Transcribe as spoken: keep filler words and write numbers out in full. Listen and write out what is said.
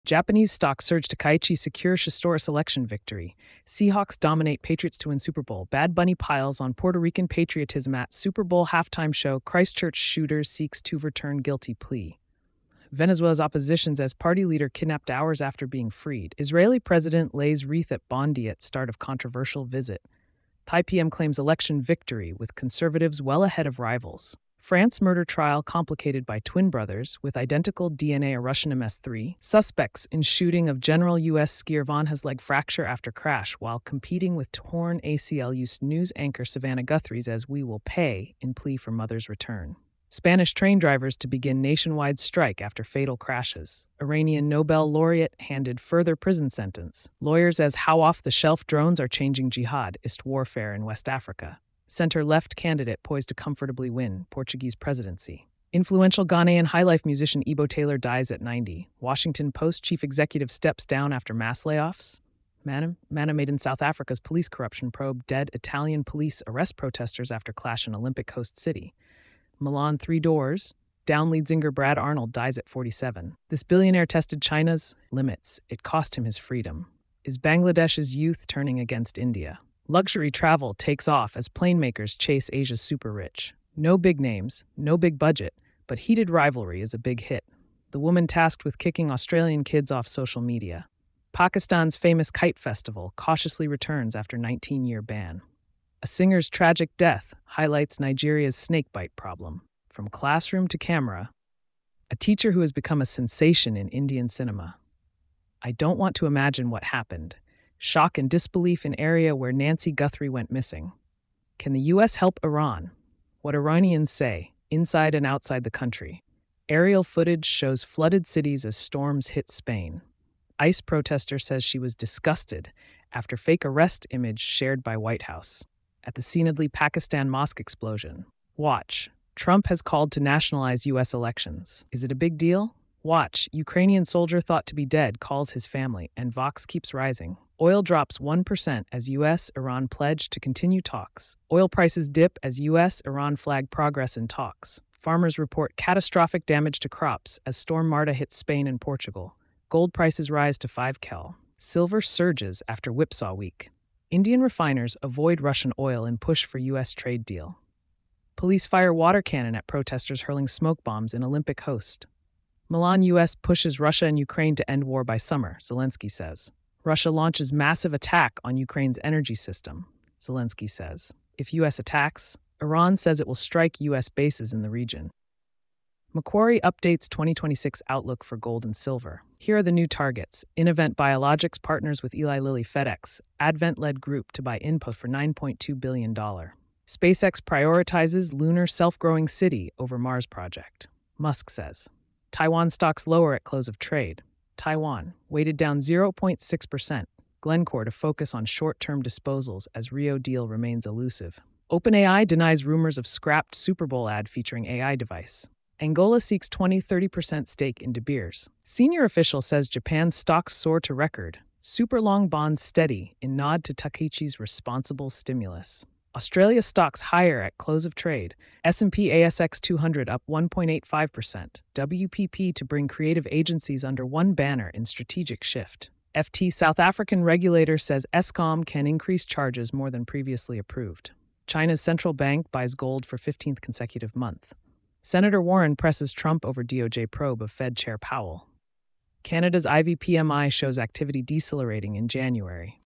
Japanese stocks surge to Kaiichi secure Shistoris election victory. Seahawks dominate Patriots to win Super Bowl. Bad Bunny piles on Puerto Rican patriotism at Super Bowl halftime show. Christchurch shooter seeks to return guilty plea. Venezuela's opposition as party leader kidnapped hours after being freed. Israeli president lays wreath at Bondi at start of controversial visit. Thai P M claims election victory with conservatives well ahead of rivals. France murder trial complicated by twin brothers with identical D N A, a Russian M S three. Suspects in shooting of General U S skier Vaughn has leg fracture after crash while competing with torn A C L. Use news anchor Savannah Guthrie as we will pay in plea for mother's return. Spanish train drivers to begin nationwide strike after fatal crashes. Iranian Nobel laureate handed further prison sentence. Lawyers as how off-the-shelf drones are changing jihadist warfare in West Africa. Center-left candidate poised to comfortably win Portuguese presidency. Influential Ghanaian highlife musician Ebo Taylor dies at ninety. Washington Post chief executive steps down after mass layoffs. Manam, Manam made in South Africa's police corruption probe. Dead Italian police arrest protesters after clash in Olympic host city. Milan three doors. Down lead singer Brad Arnold dies at forty-seven. This billionaire tested China's limits. It cost him his freedom. Is Bangladesh's youth turning against India? Luxury travel takes off as plane makers chase Asia's super rich. No big names, no big budget, but heated rivalry is a big hit. The woman tasked with kicking Australian kids off social media. Pakistan's famous kite festival cautiously returns after nineteen-year ban. A singer's tragic death highlights Nigeria's snakebite problem. From classroom to camera, a teacher who has become a sensation in Indian cinema. I don't want to imagine what happened. Shock and disbelief in area where Nancy Guthrie went missing. Can the U S help Iran? What Iranians say, inside and outside the country. Aerial footage shows flooded cities as storms hit Spain. ICE protester says she was disgusted after fake arrest image shared by White House. At the Sinadli Pakistan mosque explosion. Watch. Trump has called to nationalize U S elections. Is it a big deal? Watch. Ukrainian soldier thought to be dead calls his family, and Vox keeps rising. Oil drops one percent as U S Iran pledge to continue talks. Oil prices dip as U S Iran flag progress in talks. Farmers report catastrophic damage to crops as Storm Marta hits Spain and Portugal. Gold prices rise to five kel. Silver surges after whipsaw week. Indian refiners avoid Russian oil and push for U S trade deal. Police fire water cannon at protesters hurling smoke bombs in Olympic host. Milan U S pushes Russia and Ukraine to end war by summer, Zelensky says. Russia launches massive attack on Ukraine's energy system, Zelensky says. If U S attacks, Iran says it will strike U S bases in the region. Macquarie updates twenty twenty-six outlook for gold and silver. Here are the new targets. Innovent Biologics partners with Eli Lilly FedEx, Advent-led group to buy InPost for nine point two billion dollars. SpaceX prioritizes lunar self-growing city over Mars project, Musk says. Taiwan stocks lower at close of trade. Taiwan, weighted down zero point six percent. Glencore to focus on short-term disposals as Rio deal remains elusive. OpenAI denies rumors of scrapped Super Bowl ad featuring A I device. Angola seeks twenty to thirty percent stake in De Beers. Senior official says Japan's stocks soar to record. Super long bonds steady in nod to Takeichi's responsible stimulus. Australia stocks higher at close of trade. S and P A S X two hundred up one point eight five percent. W P P to bring creative agencies under one banner in strategic shift. F T South African regulator says Eskom can increase charges more than previously approved. China's central bank buys gold for fifteenth consecutive month. Senator Warren presses Trump over D O J probe of Fed Chair Powell. Canada's I V P M I shows activity decelerating in January.